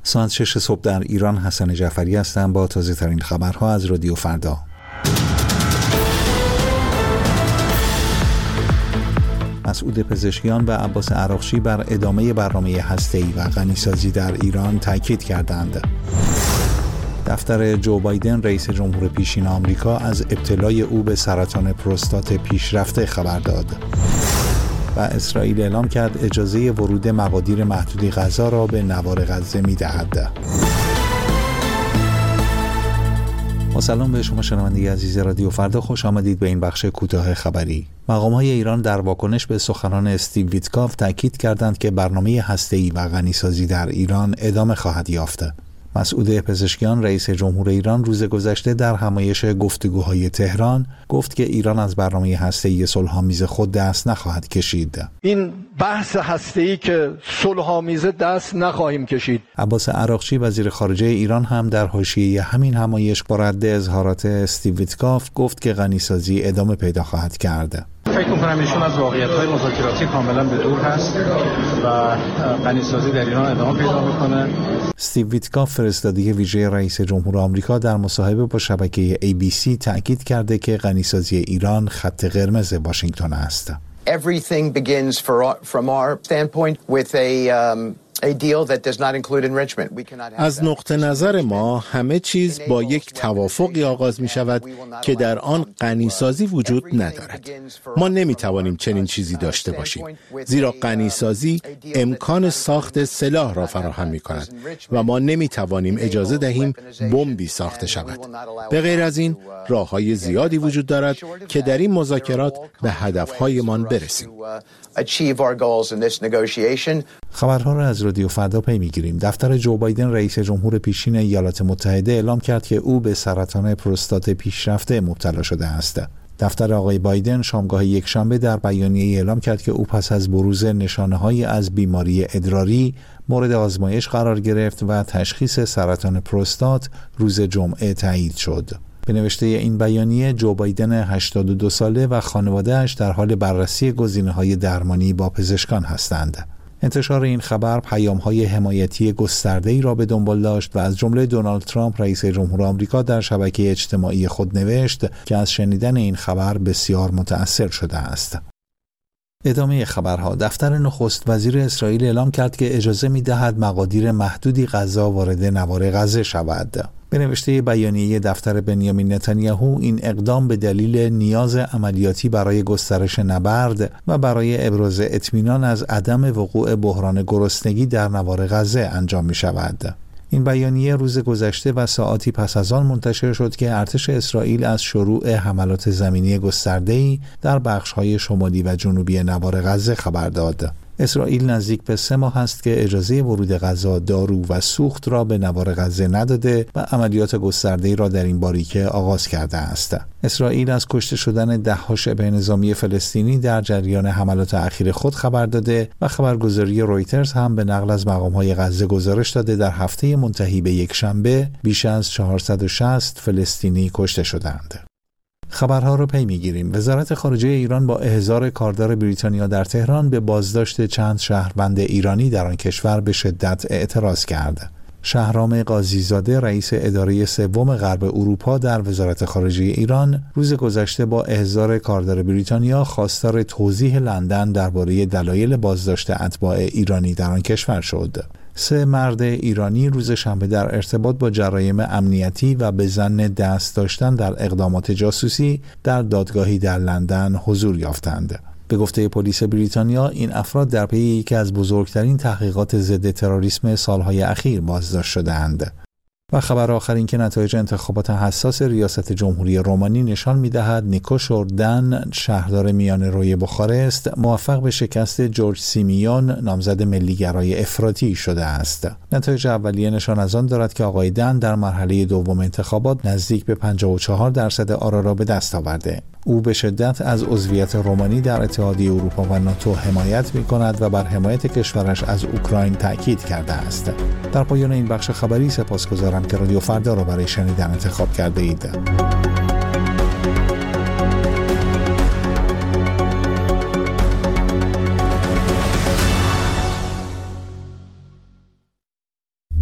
ساعت 6 صبح در ایران. حسن جعفری هستم با تازه ترین خبرها از رادیو فردا. مسعود پزشکیان و عباس عراقچی بر ادامه برنامه هسته‌ای و غنیسازی در ایران تاکید کردند. دفتر جو بایدن رئیس جمهور پیشین آمریکا از ابتلای او به سرطان پروستات پیشرفته خبر داد. و اسرائیل اعلام کرد اجازه ورود مقادیر محدودی غذا را به نوار غزه می‌دهد. با سلام به شما شنونده عزیز رادیو فردا، خوش آمدید به این بخش کوتاه خبری. مقام‌های ایران در واکنش به سخنان استیو ویتکاف تاکید کردند که برنامه هسته‌ای و غنیسازی در ایران ادامه خواهد یافت. مسعود پزشکیان رئیس جمهور ایران روز گذشته در همایش گفتگوهای تهران گفت که ایران از برنامه هسته‌ای صلح‌آمیز خود دست نخواهد کشید. این بحث هسته‌ای که صلح‌آمیز دست نخواهیم کشید. عباس عراقچی وزیر خارجه ایران هم در حاشیه همین همایش با رد اظهارات استیو ویتکاف گفت که غنیسازی ادامه پیدا خواهد کرد. فکر می‌کنم ایشون از واقعیت‌های مذاکراتی کاملا به دور هست و غنیسازی در ایران ادامه پیدا می‌کنه. استیو ویتکاف فرستاده ویژه رئیس جمهور آمریکا در مصاحبه با شبکه ABC تاکید کرده که غنیسازی ایران خط قرمز واشنگتن است. Everything begins from our standpoint with a deal that does not include enrichment. از نقطه نظر ما همه چیز با یک توافقی آغاز می شود که در آن غنیسازی وجود ندارد. ما نمی توانیم چنین چیزی داشته باشیم، زیرا غنیسازی امکان ساخت سلاح را فراهم می کند و ما نمی توانیم اجازه دهیم بمبی ساخته شود. به غیر از این راه‌های زیادی وجود دارد که در این مذاکرات به هدف‌هایمان برسیم. خبرها را از رادیو فردا پی می‌گیریم. دفتر جو بایدن رئیس جمهور پیشین ایالات متحده اعلام کرد که او به سرطان پروستات پیشرفته مبتلا شده است. دفتر آقای بایدن شامگاه یکشنبه در بیانیه‌ای اعلام کرد که او پس از بروز نشانه‌هایی از بیماری ادراری مورد آزمایش قرار گرفت و تشخیص سرطان پروستات روز جمعه تایید شد. به نوشته این بیانیه، جو بایدن 82 ساله و خانواده‌اش در حال بررسی گزینه‌های درمانی با پزشکان هستند. انتشار این خبر پیام‌های حمایتی گسترده‌ای را به دنبال داشت و از جمله دونالد ترامپ رئیس جمهور آمریکا در شبکه اجتماعی خود نوشت که از شنیدن این خبر بسیار متأثر شده است. ادامه خبرها. دفتر نخست وزیر اسرائیل اعلام کرد که اجازه می‌دهد مقادیر محدودی غذا وارد نوار غزه شود. به نوشته بیانیه دفتر بنیامین نتانیاهو، این اقدام به دلیل نیاز عملیاتی برای گسترش نبرد و برای ابراز اطمینان از عدم وقوع بحران گرسنگی در نوار غزه انجام می شود. این بیانیه روز گذشته و ساعاتی پس از آن منتشر شد که ارتش اسرائیل از شروع حملات زمینی گسترده‌ای در بخش‌های شمالی و جنوبی نوار غزه خبر داد. اسرائیل نزدیک به 3 ماه است که اجازه ورود غذا، دارو و سوخت را به نوار غزه نداده و عملیات گسترده‌ای را در این باریکه آغاز کرده است. اسرائیل از کشته شدن ده‌ها شبه نظامی فلسطینی در جریان حملات اخیر خود خبر داده و خبرگزاری رویترز هم به نقل از مقام‌های غزه گزارش داده در هفته منتهی به یکشنبه بیش از 460 فلسطینی کشته شدند. خبرها رو پی می‌گیریم. وزارت خارجه ایران با احضار کاردار بریتانیا در تهران به بازداشت چند شهروند ایرانی در آن کشور به شدت اعتراض کرد. شهرام قاضی‌زاده رئیس اداره سوم غرب اروپا در وزارت خارجه ایران روز گذشته با احضار کاردار بریتانیا خواستار توضیح لندن درباره دلایل بازداشت اتباع ایرانی در آن کشور شد. 3 مرد ایرانی روز شنبه در ارتباط با جرایم امنیتی و به ظن دست داشتن در اقدامات جاسوسی در دادگاهی در لندن حضور یافتند. به گفته پلیس بریتانیا، این افراد در پی یکی از بزرگترین تحقیقات ضد تروریسم سالهای اخیر بازداشت شده‌اند. و خبر آخر این که نتایج انتخابات حساس ریاست جمهوری رومانی نشان می‌دهد نیکوش اردن، شهردار میانه‌روی بخارست، موفق به شکست جورج سیمیون، نامزد ملیگرای افراطی شده است. نتایج اولیه نشان از آن دارد که آقای دن در مرحله دوم انتخابات نزدیک به 54% آرا را به دست آورده. او به شدت از عضویت رومانی در اتحادیه اروپا و ناتو حمایت می‌کند و بر حمایت کشورش از اوکراین تأکید کرده است. در پایان این بخش خبری سپاسگزارم که رادیو فردا را برای شنیدن انتخاب کرده اید.